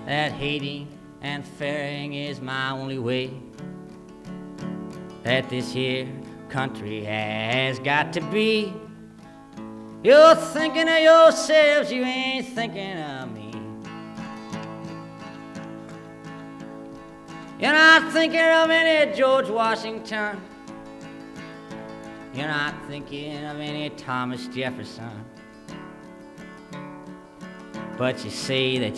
that hating and fearing is my only way, that this here country has got to be. You're thinking of yourselves, you ain't thinking of me. You're not thinking of any George Washington. You're not thinking of any Thomas Jefferson. But you say that